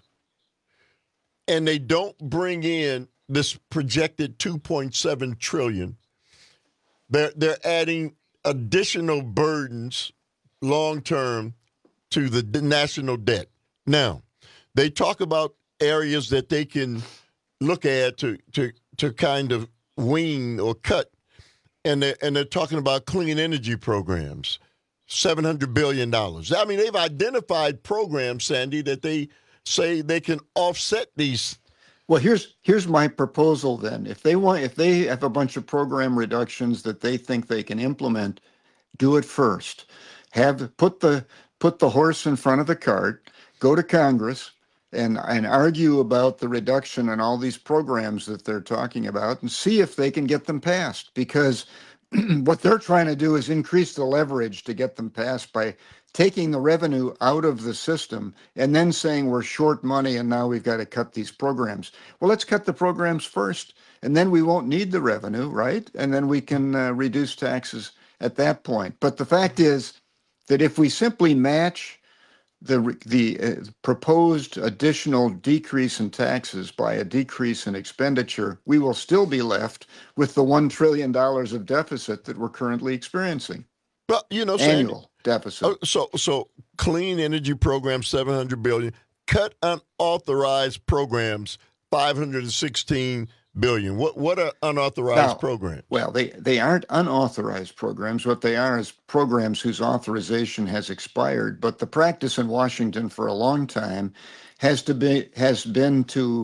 and they don't bring in this projected two point seven trillion dollars, they're they're adding additional burdens long term to the national debt. Now, they talk about areas that they can look at to to to kind of wean or cut, and they and they're talking about clean energy programs, seven hundred billion dollars. I mean, they've identified programs, Sandy, that they say they can offset these. Well, here's here's my proposal then. If they want, if they have a bunch of program reductions that they think they can implement, do it first. Have put the put the horse in front of the cart. Go to Congress and and argue about the reduction in all these programs that they're talking about, and see if they can get them passed. Because what they're trying to do is increase the leverage to get them passed by taking the revenue out of the system and then saying we're short money and now we've got to cut these programs. Well, let's cut the programs first, and then we won't need the revenue, right? And then we can uh, reduce taxes at that point. But the fact is that if we simply match the the uh, proposed additional decrease in taxes by a decrease in expenditure, we will still be left with the one trillion dollars of deficit that we're currently experiencing. But you know, annual Sandy, deficit. Uh, so so clean energy program seven hundred billion dollars, cut unauthorized programs five hundred sixteen billion. What what are unauthorized Now, programs? Well, they, they aren't unauthorized programs. What they are is programs whose authorization has expired. But the practice in Washington for a long time has to be has been to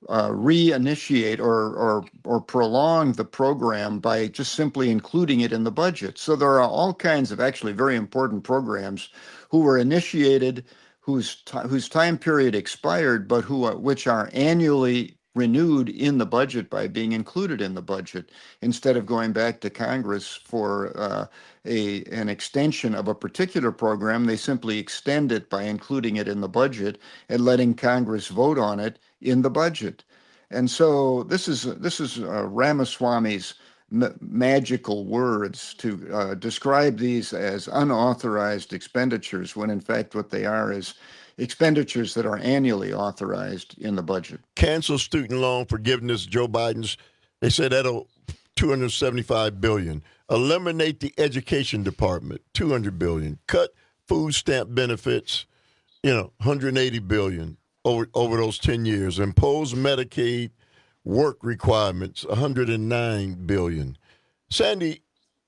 uh, reinitiate or, or or prolong the program by just simply including it in the budget. So there are all kinds of actually very important programs who were initiated, whose t- whose time period expired, but who are, which are annually renewed in the budget by being included in the budget instead of going back to Congress for uh, a an extension of a particular program. They simply extend it by including it in the budget and letting Congress vote on it in the budget. And so this is this is uh, Ramaswamy's m- magical words to uh, describe these as unauthorized expenditures, when in fact what they are is expenditures that are annually authorized in the budget. Cancel student loan forgiveness. Joe Biden's, they said that'll two hundred seventy-five billion dollars. Eliminate the education department, two hundred billion dollars. Cut food stamp benefits, you know, one hundred eighty billion dollars over, over those ten years. Impose Medicaid work requirements, one hundred nine billion dollars. Sandy,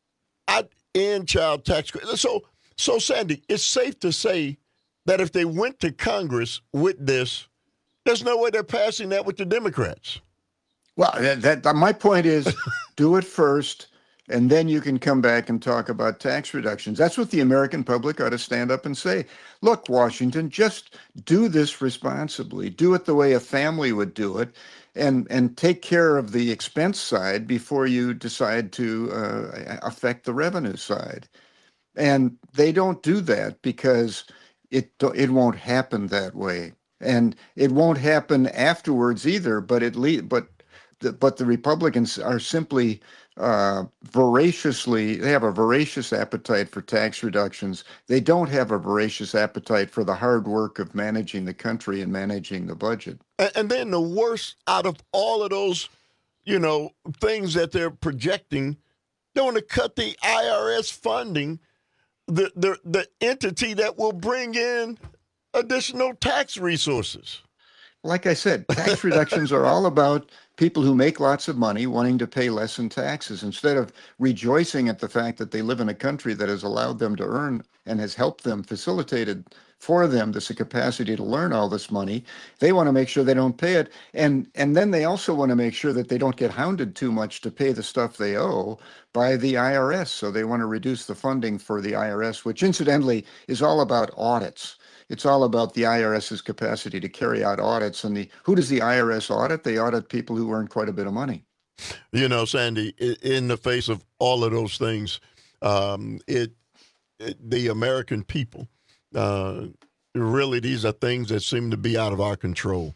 I end child tax credit. So, so Sandy, it's safe to say that if they went to Congress with this, there's no way they're passing that with the Democrats. Well, that, that my point is, do it first, and then you can come back and talk about tax reductions. That's what the American public ought to stand up and say. Look, Washington, just do this responsibly. Do it the way a family would do it, and and take care of the expense side before you decide to uh, affect the revenue side. And they don't do that because it it won't happen that way, and it won't happen afterwards either. But at least, but the, but the Republicans are simply uh, voraciously. They have a voracious appetite for tax reductions. They don't have a voracious appetite for the hard work of managing the country and managing the budget. And, and then the worst out of all of those, you know, things that they're projecting, they want to cut the I R S funding. The, the the entity that will bring in additional tax resources. Like I said, tax reductions are all about people who make lots of money wanting to pay less in taxes. Instead of rejoicing at the fact that they live in a country that has allowed them to earn and has helped them, facilitated for them this capacity to learn all this money, they want to make sure they don't pay it. And and then they also want to make sure that they don't get hounded too much to pay the stuff they owe by the I R S. So they want to reduce the funding for the I R S, which incidentally is all about audits. It's all about the IRS's capacity to carry out audits. And the who does the I R S audit? They audit people who earn quite a bit of money. You know, Sandy, in the face of all of those things, um, it, it the American people, uh, really, these are things that seem to be out of our control.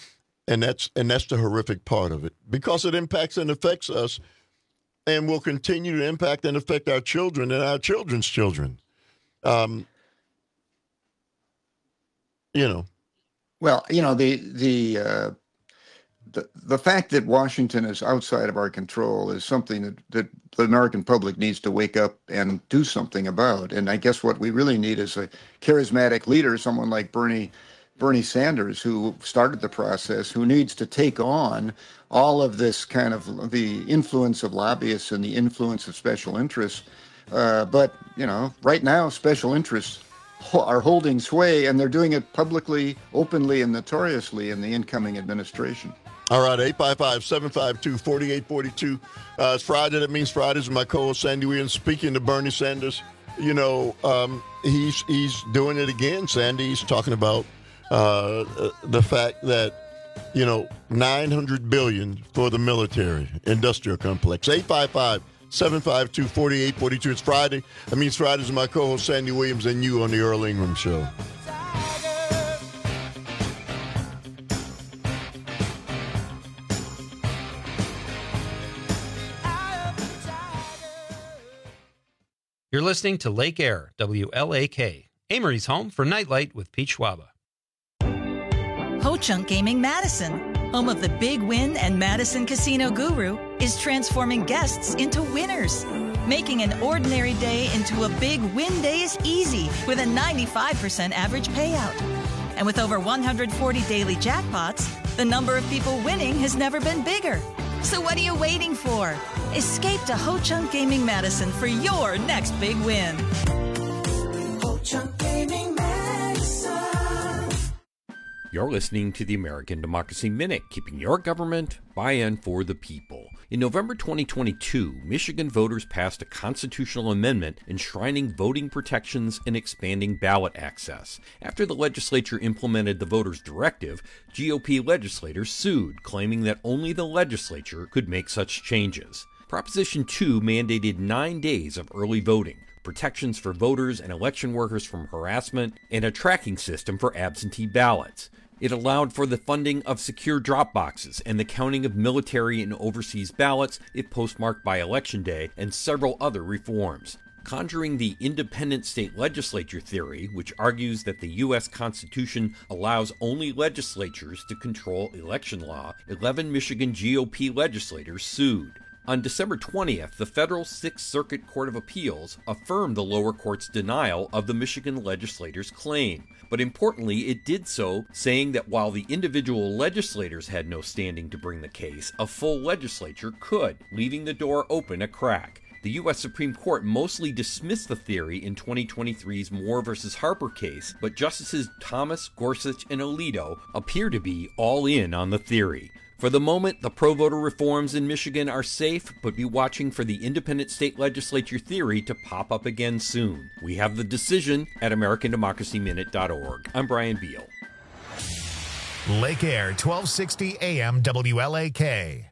And that's and that's the horrific part of it, because it impacts and affects us and will continue to impact and affect our children and our children's children. Um, you know. Well, you know, the the uh, the the fact that Washington is outside of our control is something that, that the American public needs to wake up and do something about. And I guess what we really need is a charismatic leader, someone like Bernie Bernie Sanders, who started the process, who needs to take on all of this kind of the influence of lobbyists and the influence of special interests. Uh, but, you know, right now, special interests are holding sway, and they're doing it publicly, openly, and notoriously in the incoming administration. All right, eight five five, seven five two, four eight four two. Uh, it's Friday. That means Fridays with my co-host Sandy Williams. Speaking to Bernie Sanders, you know, um, he's he's doing it again, Sandy. He's talking about uh, the fact that, you know, nine hundred billion dollars for the military industrial complex. eight five five, seven five two, four eight four two. It's Friday. That means Fridays with my co-host Sandy Williams and you on the Earl Ingram Show. You're listening to Lake Air, W L A K, Amory's home for Nightlight with Pete Schwaba. Ho-Chunk Gaming Madison, home of the Big Win and Madison Casino Guru, is transforming guests into winners, making an ordinary day into a big win days easy with a ninety-five percent average payout. And with over one hundred forty daily jackpots, the number of people winning has never been bigger. So what are you waiting for? Escape to Ho-Chunk Gaming Madison for your next big win. Ho-Chunk Gaming Madison. You're listening to the American Democracy Minute, keeping your government by and for the people. In November twenty twenty-two, Michigan voters passed a constitutional amendment enshrining voting protections and expanding ballot access. After the legislature implemented the voters' directive, G O P legislators sued, claiming that only the legislature could make such changes. Proposition two mandated nine days of early voting, protections for voters and election workers from harassment, and a tracking system for absentee ballots. It allowed for the funding of secure drop boxes and the counting of military and overseas ballots if postmarked by Election Day, and several other reforms. Conjuring the independent state legislature theory, which argues that the U S Constitution allows only legislatures to control election law, eleven Michigan G O P legislators sued. On December twentieth, the federal Sixth Circuit Court of Appeals affirmed the lower court's denial of the Michigan legislators' claim. But importantly, it did so saying that while the individual legislators had no standing to bring the case, a full legislature could, leaving the door open a crack. The U S Supreme Court mostly dismissed the theory in twenty twenty-three's Moore v. Harper case, but Justices Thomas, Gorsuch, and Alito appear to be all in on the theory. For the moment, the pro-voter reforms in Michigan are safe, but be watching for the independent state legislature theory to pop up again soon. We have the decision at American Democracy Minute dot org. I'm Brian Beal. Lake Air, twelve sixty A M W L A K.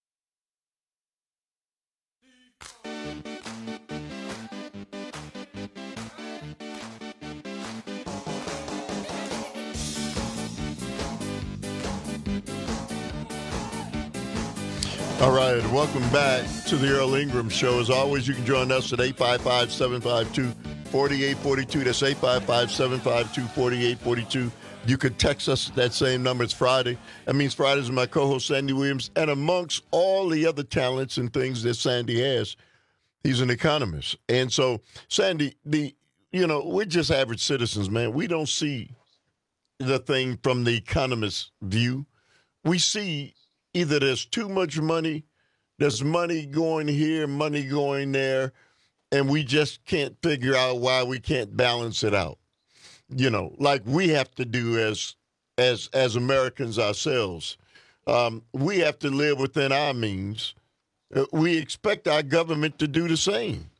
All right, welcome back to the Earl Ingram Show. As always, you can join us at eight five five, seven five two, four eight four two. That's eight five five, seven five two, four eight four two. You could text us at that same number. It's Friday. That means Fridays with my co-host, Sandy Williams. And amongst all the other talents and things that Sandy has, he's an economist. And so, Sandy, the you know, we're just average citizens, man. We don't see the thing from the economist's view. We see either there's too much money, there's money going here, money going there, and we just can't figure out why we can't balance it out. You know, like we have to do as as as Americans ourselves. Um, we have to live within our means. Uh, we expect our government to do the same.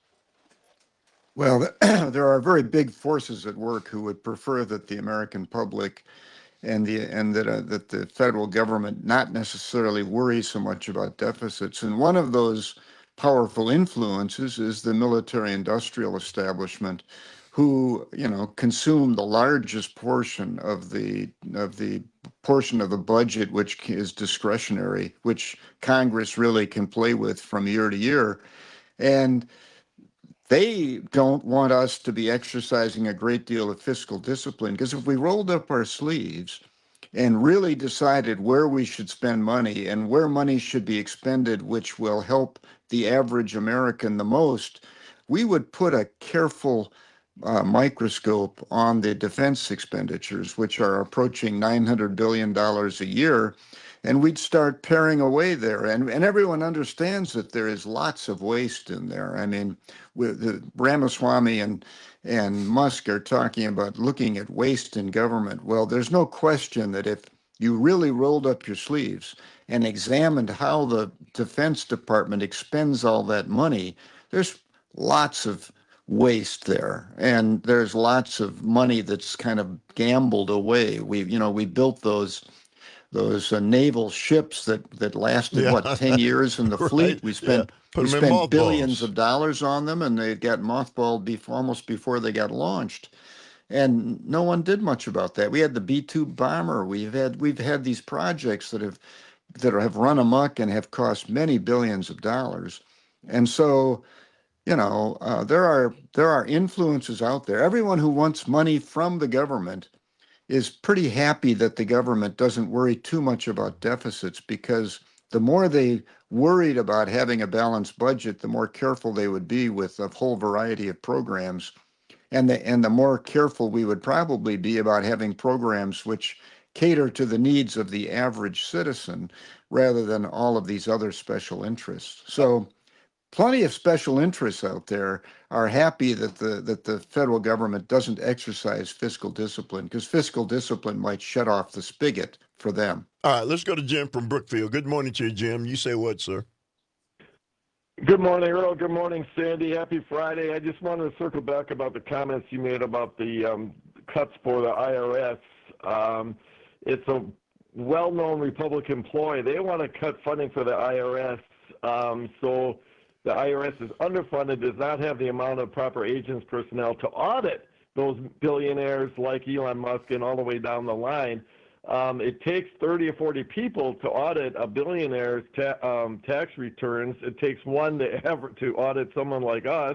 Well, there are very big forces at work who would prefer that the American public and the and that uh, that the federal government not necessarily worry so much about deficits. And one of those powerful influences is the military-industrial establishment, who you know consume the largest portion of the of the portion of the budget which is discretionary, which Congress really can play with from year to year, and they don't want us to be exercising a great deal of fiscal discipline, because if we rolled up our sleeves and really decided where we should spend money and where money should be expended, which will help the average American the most, we would put a careful uh, microscope on the defense expenditures, which are approaching nine hundred billion dollars a year. And we'd start paring away there. And, and everyone understands that there is lots of waste in there. I mean, with the Ramaswamy and, and Musk are talking about looking at waste in government. Well, there's no question that if you really rolled up your sleeves and examined how the Defense Department expends all that money, there's lots of waste there. And there's lots of money that's kind of gambled away. We, you know, we built those those uh, naval ships that, that lasted, yeah. what, ten years in the fleet. Right. We spent, yeah. we spent billions of dollars on them, and they got mothballed before, almost before they got launched. And no one did much about that. We had the B two bomber. We've had we've had these projects that have that have run amok and have cost many billions of dollars. And so, you know, uh, there are there are influences out there. Everyone who wants money from the government is pretty happy that the government doesn't worry too much about deficits, because the more they worried about having a balanced budget, the more careful they would be with a whole variety of programs. And the, and the more careful we would probably be about having programs which cater to the needs of the average citizen rather than all of these other special interests. So plenty of special interests out there are happy that the that the federal government doesn't exercise fiscal discipline, because fiscal discipline might shut off the spigot for them. All right, let's go to Jim from Brookfield. Good morning to you, Jim. You say what, sir? Good morning, Earl. Good morning, Sandy. Happy Friday. I just wanted to circle back about the comments you made about the um, cuts for the I R S. Um, it's a well-known Republican ploy. They want to cut funding for the I R S, um, so the I R S is underfunded, does not have the amount of proper agents personnel to audit those billionaires like Elon Musk and all the way down the line. Um, it takes thirty or forty people to audit a billionaire's ta- um, tax returns. It takes one to ever to audit someone like us.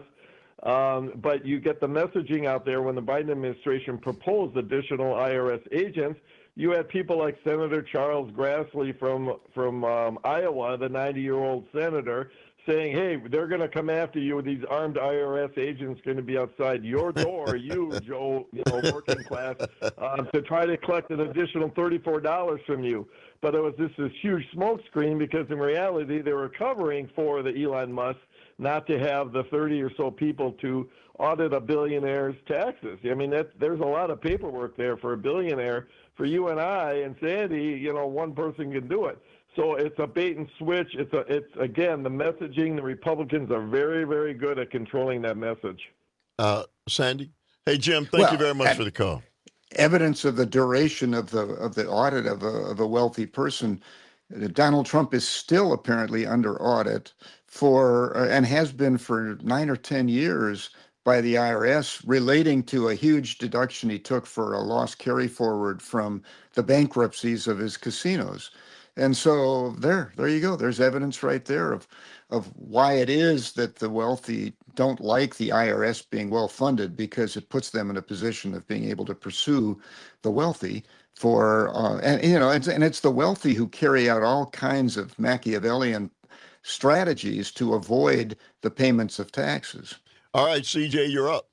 Um, but you get the messaging out there when the Biden administration proposed additional I R S agents. You had people like Senator Charles Grassley from from um, Iowa, the ninety-year-old senator, saying, hey, they're going to come after you. These armed I R S agents going to be outside your door, you, Joe, you know, working class, um, to try to collect an additional thirty-four dollars from you. But it was just this huge smokescreen, because in reality they were covering for the Elon Musk not to have the thirty or so people to audit a billionaire's taxes. I mean, that, there's a lot of paperwork there for a billionaire. For you and I and Sandy, you know, one person can do it. So it's a bait and switch. It's a, it's again, the messaging. The Republicans are very, very good at controlling that message. Uh, Sandy? Hey, Jim, thank Well, you very much at- for the call. Evidence of the duration of the of the audit of a of a wealthy person. Donald Trump is still apparently under audit for uh, and has been for nine or ten years by the I R S, relating to a huge deduction he took for a loss carry forward from the bankruptcies of his casinos. And so there, there you go. There's evidence right there of of why it is that the wealthy don't like the I R S being well funded, because it puts them in a position of being able to pursue the wealthy for, uh, and you know, and, and it's the wealthy who carry out all kinds of Machiavellian strategies to avoid the payments of taxes. All right, C J, you're up.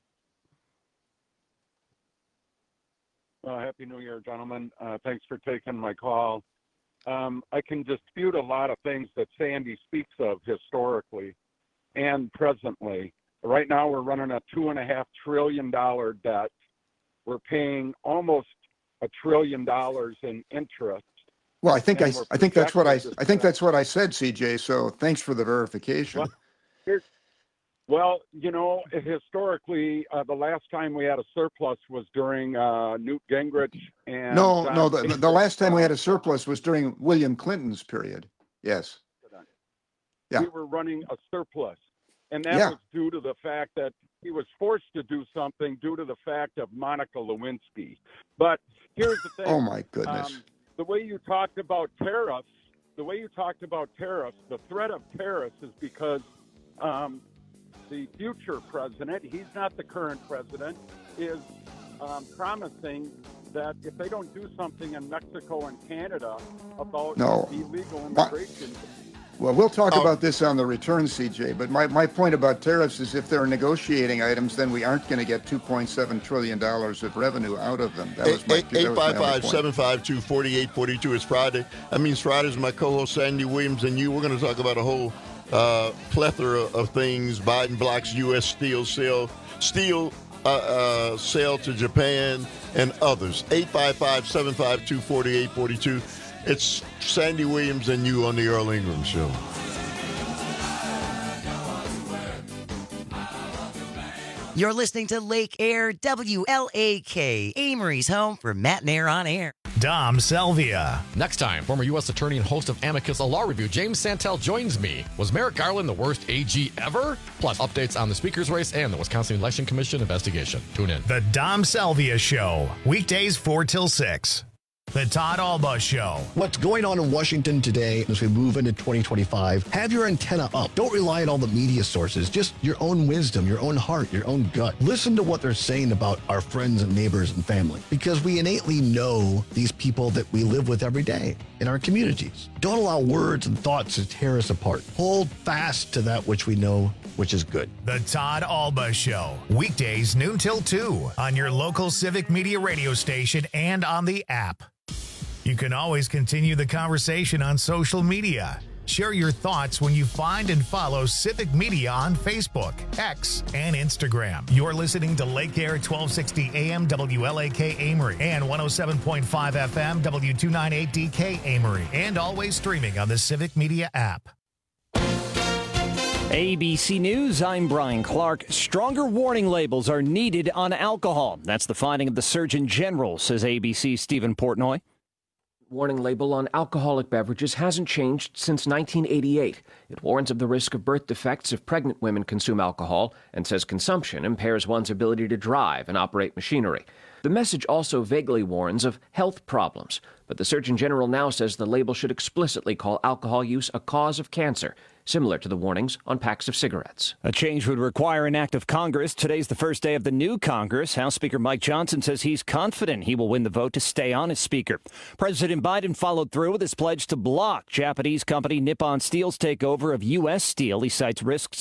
Uh, Happy New Year, gentlemen. Uh, thanks for taking my call. Um, I can dispute a lot of things that Sandy speaks of historically and presently. Right now, we're running a two and a half trillion dollar debt. We're paying almost a trillion dollars in interest. Well, I think I, I think that's what I, projected I think that's what I said, C J. So thanks for the verification. Well, here's, well you know, historically, uh, the last time we had a surplus was during uh, Newt Gingrich and No, John no, the, Kasich. the last time we had a surplus was during William Clinton's period. Yes. Yeah. We were running a surplus. And that Yeah. was due to the fact that he was forced to do something due to the fact of Monica Lewinsky. But here's the thing. Oh, my goodness. Um, the way you talked about tariffs, the way you talked about tariffs, the threat of tariffs is because um, the future president, he's not the current president, is um, promising that if they don't do something in Mexico and Canada about No. illegal immigration, Well, we'll talk Oh. about this on the return, C J. But my, my point about tariffs is if they're negotiating items, then we aren't going to get two point seven trillion dollars of revenue out of them. That was my, that was my eight only five five, point. seven five two, four eight four two. It's Friday. That means Friday's my co-host Sandy Williams and you. We're going to talk about a whole uh, plethora of things. Biden blocks U S steel sale, steel uh, uh, sale to Japan and others. eight five five, seven five two, four eight four two. It's Sandy Williams and you on the Earl Ingram Show. You're listening to Lake Air W L A K, Amory's home for Matt and Air on Air. Dom Selvia. Next time, former U S attorney and host of Amicus, a law review, James Santel joins me. Was Merrick Garland the worst A G ever? Plus, updates on the speaker's race and the Wisconsin Election Commission investigation. Tune in. The Dom Selvia Show. Weekdays four till six. The Todd Alba Show. What's going on in Washington today as we move into twenty twenty-five? Have your antenna up. Don't rely on all the media sources. Just your own wisdom, your own heart, your own gut. Listen to what they're saying about our friends and neighbors and family, because we innately know these people that we live with every day in our communities. Don't allow words and thoughts to tear us apart. Hold fast to that which we know, which is good. The Todd Alba Show. Weekdays noon till two on your local Civic Media radio station and on the app. You can always continue the conversation on social media. Share your thoughts when you find and follow Civic Media on Facebook, X, and Instagram. You're listening to Lake Air twelve sixty A M W L A K Amory and one oh seven point five F M W two ninety-eight D K Amory, and always streaming on the Civic Media app. A B C News, I'm Brian Clark. Stronger warning labels are needed on alcohol. That's the finding of the Surgeon General, says A B C's Stephen Portnoy. Warning label on alcoholic beverages hasn't changed since nineteen eighty-eight. It warns of the risk of birth defects if pregnant women consume alcohol and says consumption impairs one's ability to drive and operate machinery. The message also vaguely warns of health problems, but the Surgeon General now says the label should explicitly call alcohol use a cause of cancer, similar to the warnings on packs of cigarettes. A change would require an act of Congress. Today's the first day of the new Congress. House Speaker Mike Johnson says he's confident he will win the vote to stay on as Speaker. President Biden followed through with his pledge to block Japanese company Nippon Steel's takeover of U S Steel. He cites risks